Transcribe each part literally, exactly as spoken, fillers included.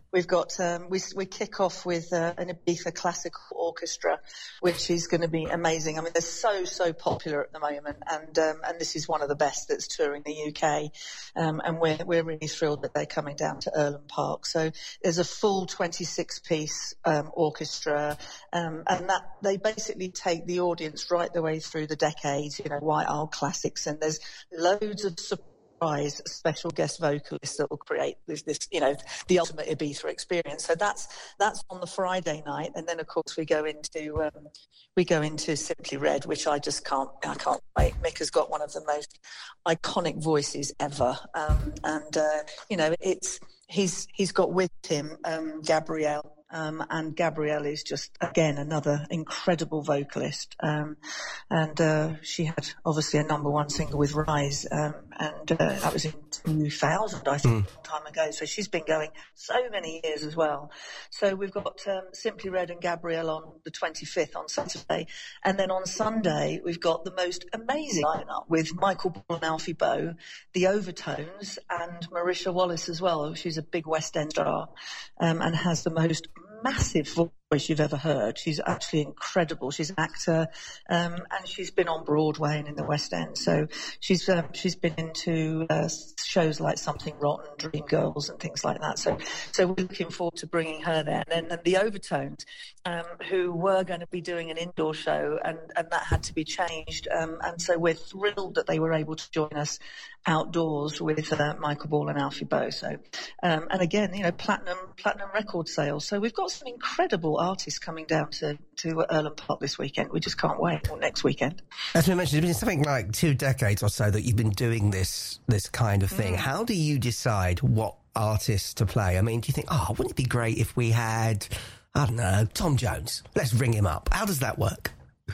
We've got um, we we kick off with uh, an Ibiza classical orchestra, which is going to be amazing. I mean, they're so so popular at the moment, and um, and this is one of the best that's touring the U K, um, and we're we're really thrilled that they're coming down to Earlham Park. So there's a full twenty-six piece um, orchestra, um, and that they basically take the audience right the way through the decades. You know, White Isle classics, and there's loads of support. Special guest vocalists that will create this, this, you know, the ultimate Ibiza experience. So that's that's on the Friday night, and then of course we go into um, we go into Simply Red, which I just can't I can't wait. Mick has got one of the most iconic voices ever, um, and uh, you know, it's he's he's got with him um, Gabrielle. Um, and Gabrielle is just, again, another incredible vocalist. Um, and uh, she had, obviously, a number one single with Rise, um, and uh, that was in two thousand, I think, mm. a long time ago. So she's been going so many years as well. So we've got um, Simply Red and Gabrielle on the twenty-fifth on Saturday. And then on Sunday, we've got the most amazing lineup with Michael Ball and Alfie Boe, the Overtones, and Marisha Wallace as well. She's a big West End star um, and has the most massive voice you've ever heard. She's actually incredible. She's an actor, um, and she's been on Broadway and in the West End. So she's uh, she's been into uh, shows like Something Rotten, Dreamgirls, and things like that. So so we're looking forward to bringing her there. And then and the Overtones, um, who were going to be doing an indoor show, and, and that had to be changed. Um, and so we're thrilled that they were able to join us outdoors with uh, Michael Ball and Alfie Boe. So, um, and again, you know, platinum platinum record sales. So we've got some incredible artists coming down to, to Earlham Park this weekend. We just can't wait, or next weekend. As we mentioned, it's been something like two decades or so that you've been doing this this kind of thing. Mm. How do you decide what artists to play? I mean, do you think, oh, wouldn't it be great if we had, I don't know, Tom Jones? Let's ring him up. How does that work?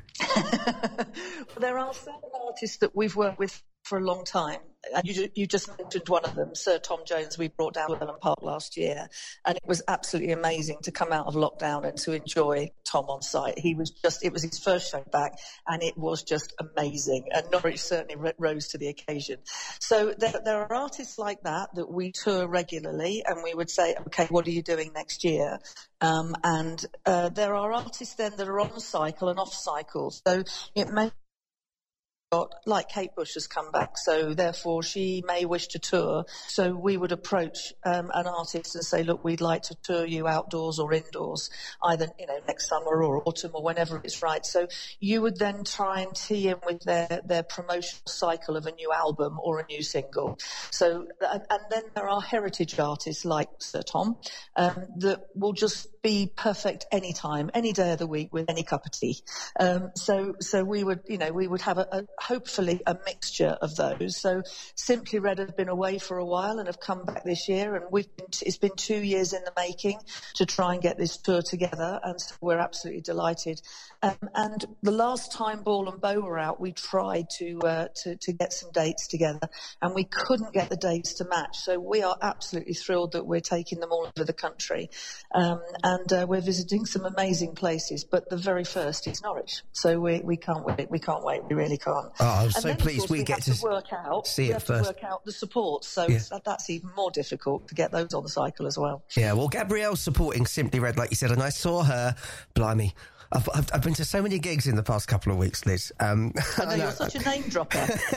Well, there are certain artists that we've worked with for a long time. And you, you just mentioned one of them, Sir Tom Jones. We brought down to Earlham Park last year, and it was absolutely amazing to come out of lockdown and to enjoy Tom on site. He was just, it was his first show back, and it was just amazing. And Norwich certainly rose to the occasion. So there, there are artists like that that we tour regularly, and we would say, okay, what are you doing next year? Um, and uh, there are artists then that are on cycle and off cycle. So it may Got, like Kate Bush has come back, so therefore she may wish to tour. So we would approach um, an artist and say, look, we'd like to tour you outdoors or indoors, either, you know, next summer or autumn or whenever it's right. So you would then try and tee in with their, their promotional cycle of a new album or a new single. So, and, and then there are heritage artists like Sir Tom um, that will just be perfect any time, any day of the week with any cup of tea. Um, so, so we would, you know, we would have a, a hopefully a mixture of those. So Simply Red have been away for a while and have come back this year, and we've been t- it's been two years in the making to try and get this tour together, and so we're absolutely delighted. Um, and the last time Ball and Boe were out, we tried to, uh, to to get some dates together, and we couldn't get the dates to match. So we are absolutely thrilled that we're taking them all over the country, um, and uh, we're visiting some amazing places. But the very first is Norwich, so we we can't wait. We can't wait. We really can't. Oh, I'm and so then, pleased course, we, we get to, to work out. see we it have first. To work out the support, so yeah. that, that's even more difficult to get those on the cycle as well. Yeah, well, Gabrielle's supporting Simply Red, like you said, and I saw her. Blimey. I've, I've, I've been to so many gigs in the past couple of weeks, Liz. Um, I know, I know. You're such a name dropper.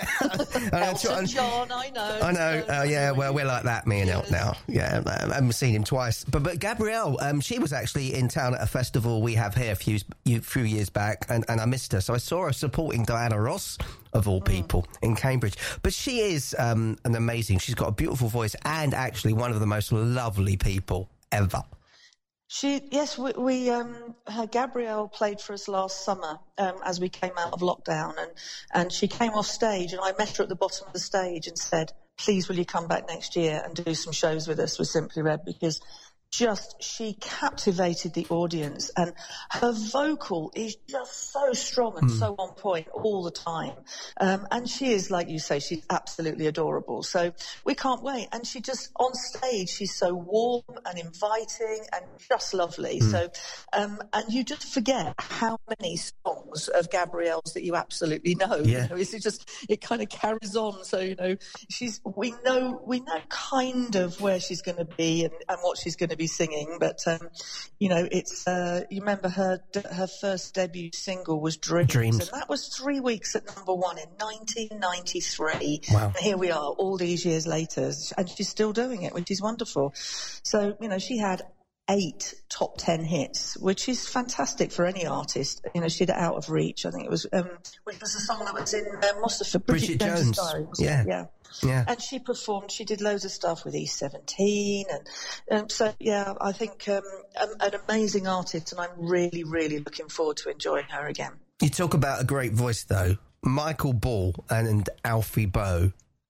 Elton John, I know. I know. Uh, yeah, well, we're like that, me and yes. Elton now. Yeah, I haven't seen him twice. But but Gabrielle, um, she was actually in town at a festival we have here a few, few years back, and, and I missed her. So I saw her supporting Diana Ross, of all people, mm. in Cambridge. But she is um, an amazing, she's got a beautiful voice and actually one of the most lovely people ever. She, yes, we, we um, uh, Gabrielle played for us last summer um, as we came out of lockdown, and, and she came off stage, and I met her at the bottom of the stage and said, please, will you come back next year and do some shows with us with Simply Red, because just, she captivated the audience, and her vocal is just so strong and mm. so on point all the time. Um, and she is, like you say, she's absolutely adorable. So we can't wait. And she just, on stage, she's so warm and inviting and just lovely. Mm. So, um, and you just forget how many songs of Gabrielle's that you absolutely know. Yeah. You know, it's just, it kind of carries on. So, you know, she's, we know, we know kind of where she's going to be and, and what she's going to be be singing, but um, you know, it's uh, you remember her her first debut single was Dreams, Dreams. and that was three weeks at number one in nineteen ninety-three. Wow. And here we are, all these years later, and she's still doing it, which is wonderful. So you know, she had eight top ten hits, which is fantastic for any artist. You know, she did it Out of Reach. I think it was, um, which was a song that was in uh, Mostafa, Bridget, Bridget Jones. Diary, yeah. It? yeah. Yeah. And she performed, she did loads of stuff with E seventeen. And um, so, yeah, I think um, an amazing artist, and I'm really, really looking forward to enjoying her again. You talk about a great voice, though. Michael Ball and Alfie Boe.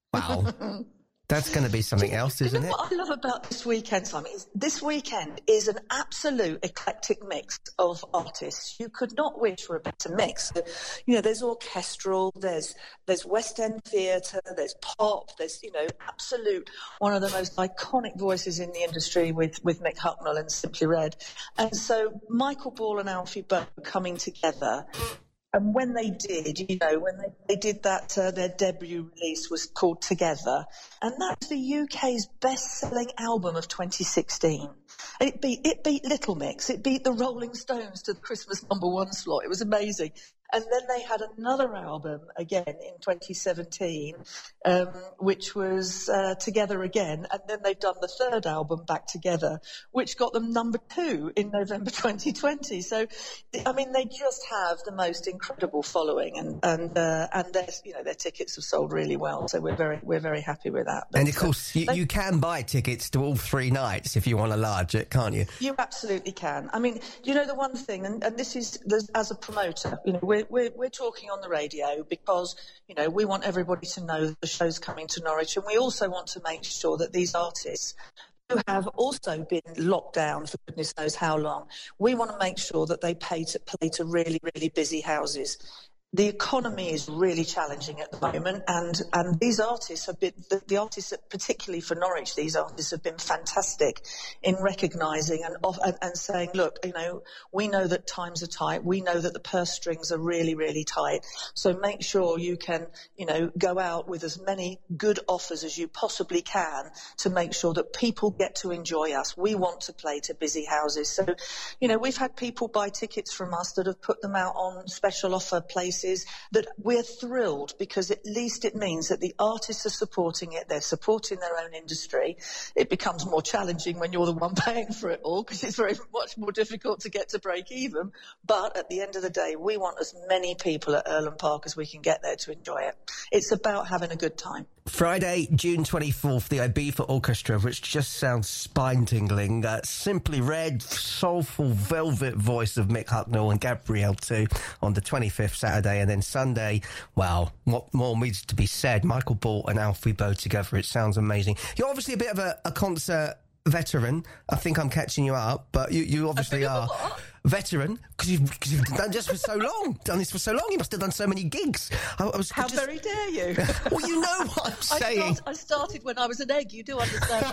Wow. That's going to be something you, else, you isn't know it? What I love about this weekend, Simon, is this weekend is an absolute eclectic mix of artists. You could not wish for a better mix. You know, there's orchestral, there's there's West End theatre, there's pop, there's, you know, absolute one of the most iconic voices in the industry with, with Mick Hucknall and Simply Red. And so Michael Ball and Alfie Boe coming together. And when they did, you know, when they, they did that, uh, their debut release was called Together. And that's the U K's best-selling album of twenty sixteen. It beat, it beat Little Mix. It beat the Rolling Stones to the Christmas number one slot. It was amazing. And then they had another album again in twenty seventeen, um, which was uh, Together Again. And then they've done the third album, Back Together, which got them number two in November twenty twenty. So, I mean, they just have the most incredible following, and and uh, and their you know their tickets have sold really well. So we're very we're very happy with that. But, and of course, uh, you, they, you can buy tickets to all three nights if you want to large it, can't you? You absolutely can. I mean, you know, the one thing, and, and this is as a promoter, you know, we're, we're we're talking on the radio because, you know, we want everybody to know that the show's coming to Norwich, and we also want to make sure that these artists who have also been locked down for goodness knows how long, we want to make sure that they pay to play to really, really busy houses. The economy is really challenging at the moment, and, and these artists have been, the, the artists, that, particularly for Norwich, these artists have been fantastic in recognising and, and, and saying, look, you know, we know that times are tight, we know that the purse strings are really, really tight, so make sure you can, you know, go out with as many good offers as you possibly can to make sure that people get to enjoy us. We want to play to busy houses. So, you know, we've had people buy tickets from us that have put them out on special offer places that we're thrilled, because at least it means that the artists are supporting it, they're supporting their own industry. It becomes more challenging when you're the one paying for it all, because it's very much more difficult to get to break even. But at the end of the day, we want as many people at Erlen Park as we can get there to enjoy it. It's about having a good time. Friday, June twenty-fourth, the Ibiza Orchestra, which just sounds spine-tingling. Uh, Simply Red, soulful velvet voice of Mick Hucknall and Gabrielle too on the twenty-fifth, Saturday. And then Sunday, well, what more needs to be said? Michael Ball and Alfie Boe together. It sounds amazing. You're obviously a bit of a, a concert veteran. I think I'm catching you up, but you, you obviously are. What? Veteran, because you've, cause you've done just for so long, done this for so long, you must have done so many gigs. I, I was How just, very dare you? Well, you know what I'm saying. I, start, I started when I was an egg, you do understand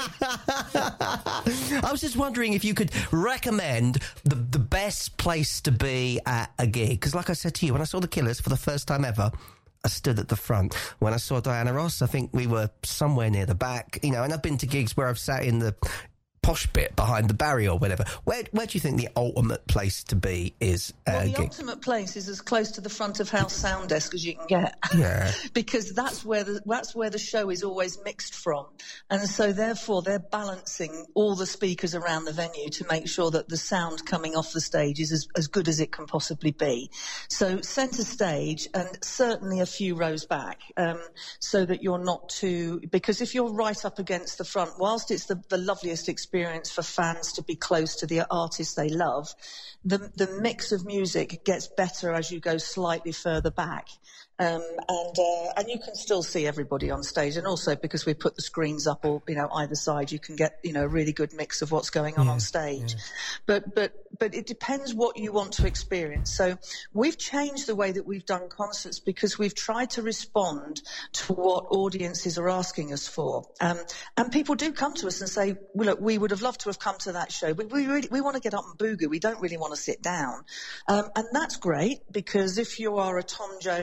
that. I was just wondering if you could recommend the, the best place to be at a gig, because like I said to you, when I saw the Killers for the first time ever, I stood at the front. When I saw Diana Ross, I think we were somewhere near the back, you know, and I've been to gigs where I've sat in the posh bit behind the barrier or whatever. Where where do you think the ultimate place to be is? Uh, well, the gig? ultimate place is as close to the front of house sound desk as you can get. Yeah. Because that's where the that's where the show is always mixed from, and so therefore they're balancing all the speakers around the venue to make sure that the sound coming off the stage is as, as good as it can possibly be. So centre stage, and certainly a few rows back, um, so that you're not too, because if you're right up against the front, whilst it's the, the loveliest experience for fans to be close to the artists they love, the the mix of music gets better as you go slightly further back. Um, and uh, and you can still see everybody on stage, and also because we put the screens up, or you know, either side, you can get, you know, a really good mix of what's going on yeah, on stage. Yeah. But but but it depends what you want to experience. So we've changed the way that we've done concerts because we've tried to respond to what audiences are asking us for. Um, and people do come to us and say, well, look, we would have loved to have come to that show, but we really we want to get up and boogie. We don't really want to sit down, um, and that's great, because if you are a Tom Jones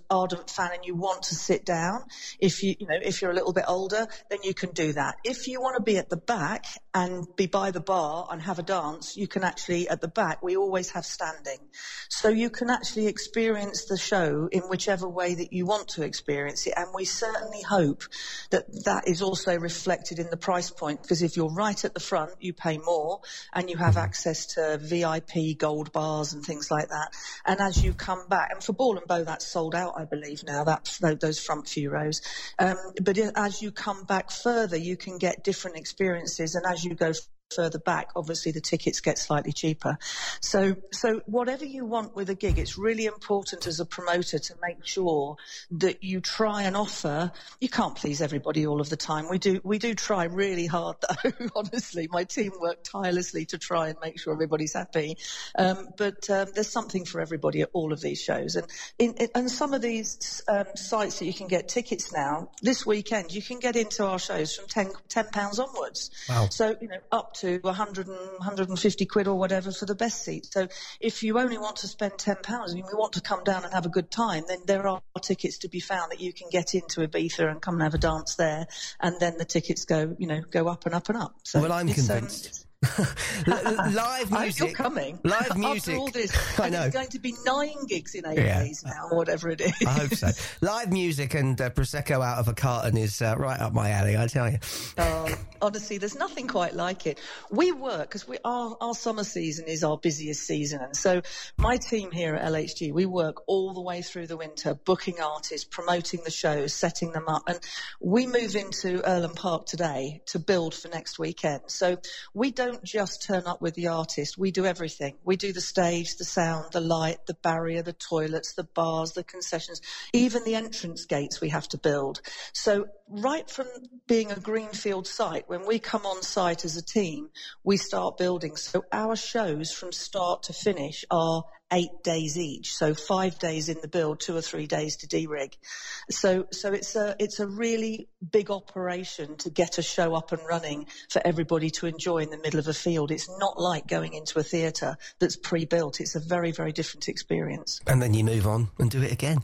ardent fan and you want to sit down, if you, you know, if you're a little bit older, then you can do that. If you want to be at the back and be by the bar and have a dance, you can actually, at the back, we always have standing. So you can actually experience the show in whichever way that you want to experience it. And we certainly hope that that is also reflected in the price point, because if you're right at the front, you pay more and you have access to V I P gold bars and things like that. And as you come back, and for Ball and Bow, that's sold out, I believe now, that, those front few rows. Um, but as you come back further, you can get different experiences. And as you go further back, obviously the tickets get slightly cheaper. So so whatever you want with a gig, it's really important as a promoter to make sure that you try and offer. You can't please everybody all of the time. We do we do try really hard though. Honestly, my team work tirelessly to try and make sure everybody's happy. Um, but um, there's something for everybody at all of these shows. And in, in and some of these um, sites that you can get tickets now, this weekend you can get into our shows from ten pounds onwards. Wow. So, you know, up to one hundred, one hundred fifty quid or whatever for the best seat. So if you only want to spend ten pounds and you want to come down and have a good time, then there are tickets to be found that you can get into Ibiza and come and have a dance there. And then the tickets go, you know, go up and up and up. So well, I'm convinced. Um, live music. I hope you're coming. Live music. After all this, I know. It's going to be nine gigs in eight yeah. days now, or whatever it is. I hope so. Live music and uh, Prosecco out of a carton is uh, right up my alley, I tell you. Oh, honestly, there's nothing quite like it. We work, because we our, our summer season is our busiest season. And so my team here at L H G, we work all the way through the winter, booking artists, promoting the shows, setting them up. And we move into Earlham Park today to build for next weekend. So we don't don't just turn up with the artist. We do everything. We do the stage, the sound, the light, the barrier, the toilets, the bars, the concessions, even the entrance gates we have to build. So right from being a greenfield site, when we come on site as a team, we start building. So our shows from start to finish are eight days each, so five days in the build, two or three days to de-rig. So, so it's a it's a really big operation to get a show up and running for everybody to enjoy in the middle of a field. It's not like going into a theatre that's pre-built. It's a very, very different experience. And then you move on and do it again.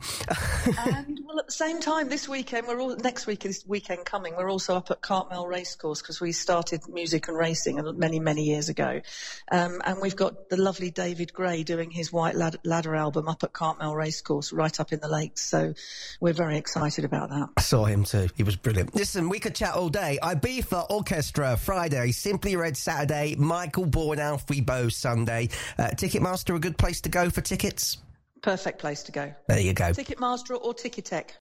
And well, at the same time, this weekend we're all next week this weekend coming. We're also up at Cartmel Racecourse because we started music and racing many, many years ago, um, and we've got the lovely David Gray doing his White Ladder album up at Cartmel Racecourse, right up in the lakes. So we're very excited about that. I saw him too. He was brilliant. Listen, we could chat all day. Ibiza Orchestra Friday, Simply Red Saturday, Michael Ball and Alfie Bow Sunday. Uh, Ticketmaster, a good place to go for tickets? Perfect place to go. There you go. Ticketmaster or Ticketek.